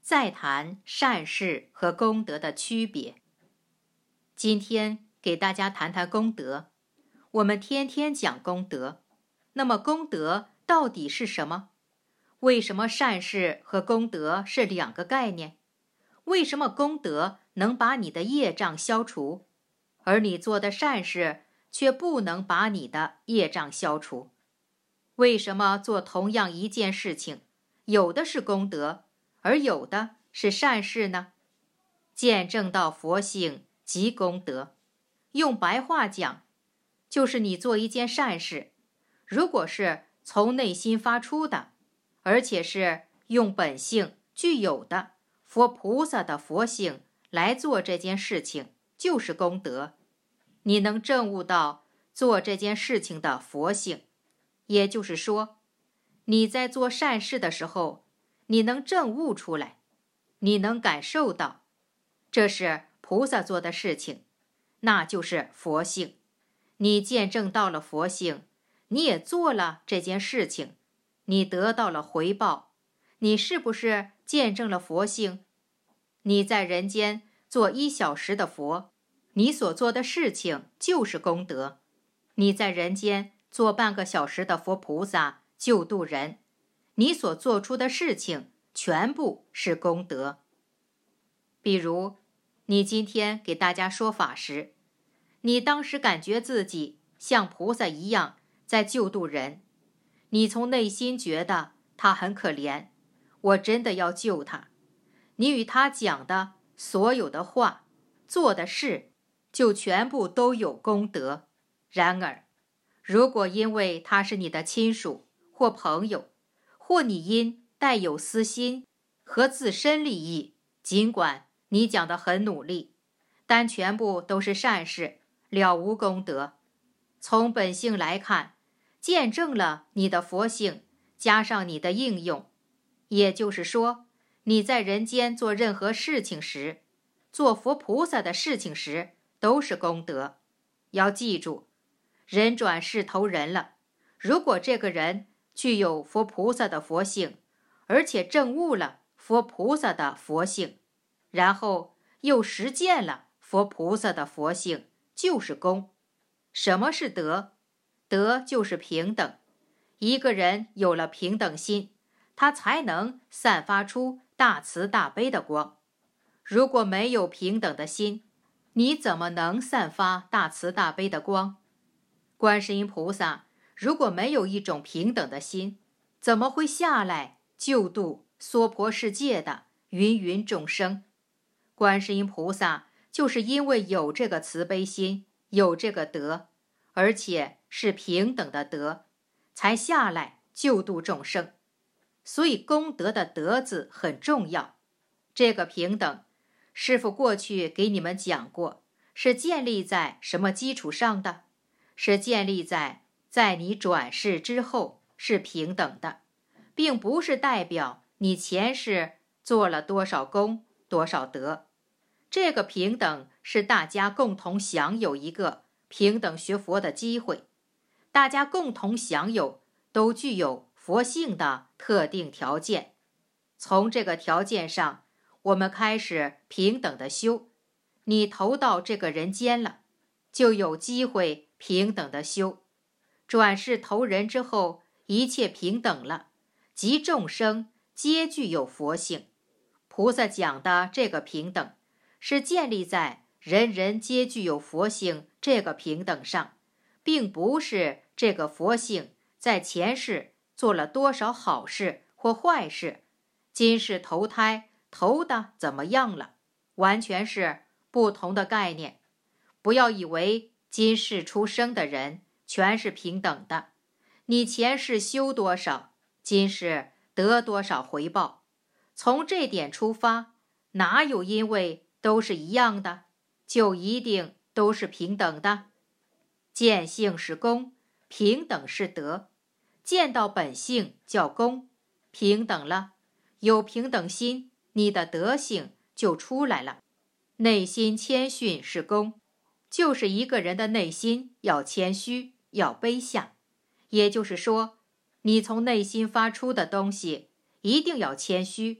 再谈善事和功德的区别。今天给大家谈谈功德。我们天天讲功德，那么功德到底是什么？为什么善事和功德是两个概念？为什么功德能把你的业障消除，而你做的善事却不能把你的业障消除？为什么做同样一件事情，有的是功德，而有的是善事呢？见证到佛性即功德。用白话讲，就是你做一件善事，如果是从内心发出的，而且是用本性具有的佛菩萨的佛性来做这件事情，就是功德。你能证悟到做这件事情的佛性，也就是说，你在做善事的时候，你能证悟出来，你能感受到，这是菩萨做的事情，那就是佛性。你见证到了佛性，你也做了这件事情，你得到了回报，你是不是见证了佛性？你在人间做1小时的佛，你所做的事情就是功德。你在人间做半个小时的佛菩萨救度人，你所做出的事情全部是功德。比如你今天给大家说法时，你当时感觉自己像菩萨一样在救度人，你从内心觉得他很可怜，我真的要救他。你与他讲的所有的话，做的事，就全部都有功德。然而，如果因为他是你的亲属或朋友，或你因带有私心和自身利益，尽管你讲得很努力，但全部都是善事，了无功德。从本性来看，见证了你的佛性，加上你的应用，也就是说，你在人间做任何事情时，做佛菩萨的事情时，都是功德。要记住，人转世投人了，如果这个人具有佛菩萨的佛性，而且证悟了佛菩萨的佛性，然后又实践了佛菩萨的佛性，就是功。什么是德？德就是平等。一个人有了平等心，他才能散发出大慈大悲的光。如果没有平等的心，你怎么能散发大慈大悲的光？观世音菩萨如果没有一种平等的心，怎么会下来救度娑婆世界的芸芸众生？观世音菩萨就是因为有这个慈悲心，有这个德，而且是平等的德，才下来救度众生。所以功德的德字很重要。这个平等，师父过去给你们讲过，是建立在什么基础上的？是建立在你转世之后是平等的，并不是代表你前世做了多少功多少德。这个平等是大家共同享有一个平等学佛的机会，大家共同享有都具有佛性的特定条件。从这个条件上，我们开始平等的修。你投到这个人间了，就有机会平等的修。转世投人之后，一切平等了，即众生皆具有佛性。菩萨讲的这个平等，是建立在人人皆具有佛性这个平等上，并不是这个佛性在前世做了多少好事或坏事，今世投胎投的怎么样了，完全是不同的概念。不要以为今世出生的人全是平等的，你前世修多少，今世得多少回报。从这点出发，哪有因为都是一样的，就一定都是平等的？见性是功，平等是德。见到本性叫功，平等了，有平等心，你的德性就出来了。内心谦逊是功，就是一个人的内心要谦虚，要卑下。也就是说，你从内心发出的东西一定要谦虚，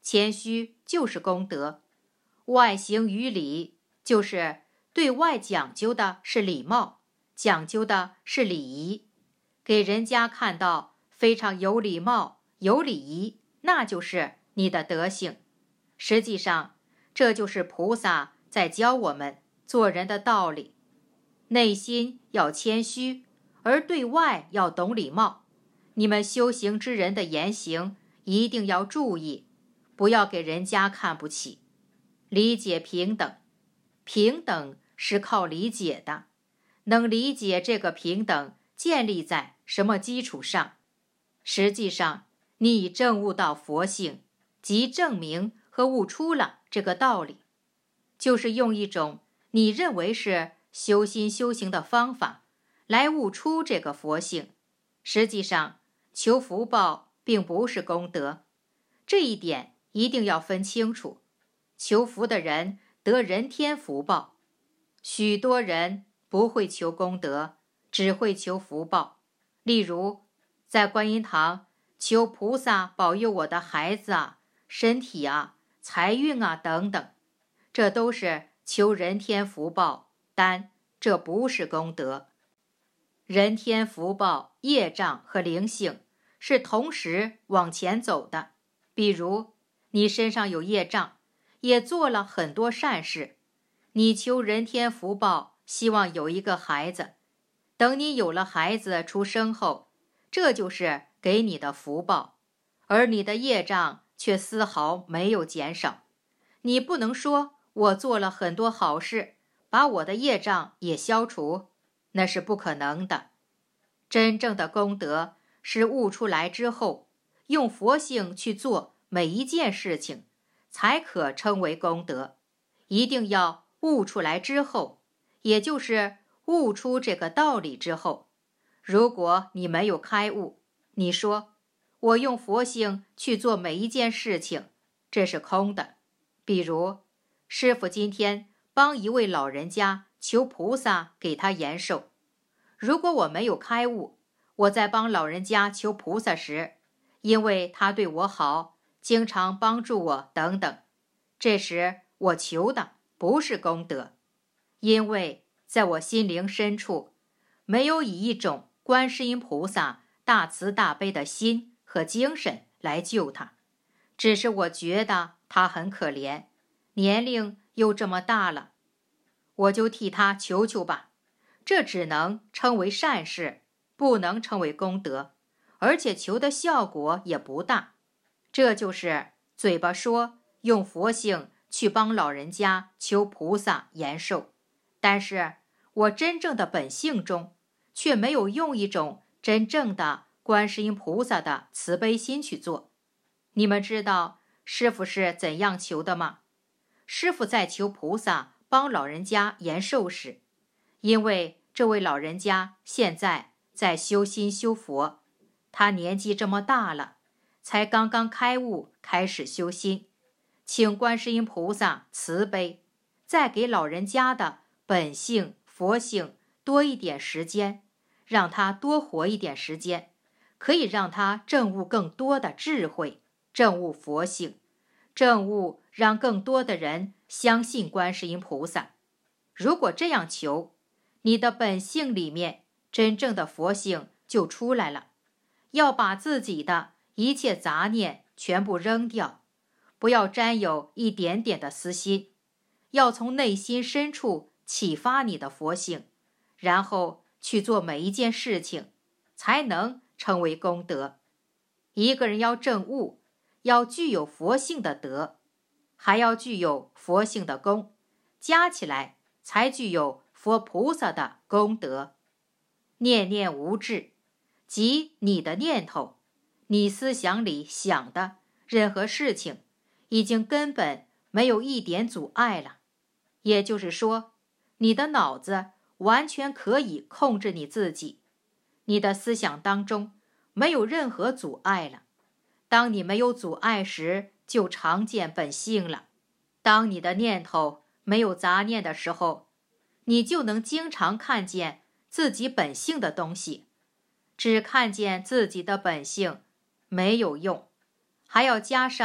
谦虚就是功德。外形于礼，就是对外讲究的是礼貌，讲究的是礼仪，给人家看到非常有礼貌、有礼仪，那就是你的德行。实际上，这就是菩萨在教我们做人的道理。内心要谦虚，而对外要懂礼貌。你们修行之人的言行一定要注意，不要给人家看不起。理解平等，平等是靠理解的。能理解这个平等建立在什么基础上？实际上，你已证悟到佛性，即证明和悟出了这个道理，就是用一种你认为是修心修行的方法来悟出这个佛性。实际上，求福报并不是功德，这一点一定要分清楚。求福的人得人天福报，许多人不会求功德，只会求福报。例如，在观音堂求菩萨保佑我的孩子啊、身体啊、财运啊等等，这都是求人天福报，但这不是功德。人天福报、业障和灵性是同时往前走的。比如，你身上有业障，也做了很多善事，你求人天福报，希望有一个孩子。等你有了孩子出生后，这就是给你的福报，而你的业障却丝毫没有减少。你不能说我做了很多好事，把我的业障也消除，那是不可能的。真正的功德是悟出来之后，用佛性去做每一件事情，才可称为功德。一定要悟出来之后，也就是悟出这个道理之后。如果你没有开悟，你说我用佛性去做每一件事情，这是空的。比如，师父今天帮一位老人家求菩萨给他延寿，如果我没有开悟，我在帮老人家求菩萨时，因为他对我好，经常帮助我等等，这时我求的不是功德，因为在我心灵深处没有以一种观世音菩萨大慈大悲的心和精神来救他，只是我觉得他很可怜，年龄又这么大了，我就替他求求吧。这只能称为善事，不能称为功德，而且求的效果也不大。这就是嘴巴说用佛性去帮老人家求菩萨延寿，但是我真正的本性中却没有用一种真正的观世音菩萨的慈悲心去做。你们知道师父是怎样求的吗？师父在求菩萨帮老人家延寿时，因为这位老人家现在在修心修佛，他年纪这么大了，才刚刚开悟，开始修心，请观世音菩萨慈悲，再给老人家的本性佛性多一点时间，让他多活一点时间，可以让他证悟更多的智慧，证悟佛性，证悟让更多的人相信观世音菩萨。如果这样求，你的本性里面真正的佛性就出来了。要把自己的一切杂念全部扔掉，不要沾有一点点的私心，要从内心深处启发你的佛性，然后去做每一件事情，才能成为功德。一个人要证悟，要具有佛性的德，还要具有佛性的功，加起来才具有佛菩萨的功德。念念无滞，即你的念头，你思想里想的任何事情，已经根本没有一点阻碍了。也就是说，你的脑子完全可以控制你自己，你的思想当中没有任何阻碍了。当你没有阻碍时，就常见本性了。当你的念头没有杂念的时候，你就能经常看见自己本性的东西。只看见自己的本性没有用，还要加上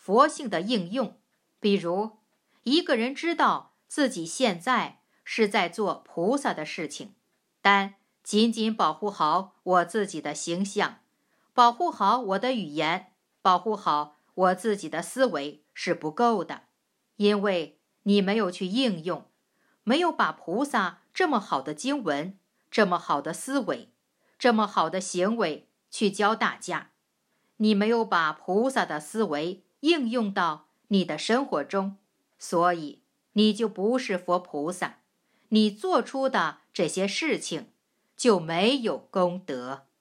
佛性的应用。比如，一个人知道自己现在是在做菩萨的事情，但仅仅保护好我自己的形象，保护好我的语言，保护好我自己的思维是不够的，因为你没有去应用，没有把菩萨这么好的经文，这么好的思维，这么好的行为去教大家，你没有把菩萨的思维应用到你的生活中，所以你就不是佛菩萨，你做出的这些事情就没有功德。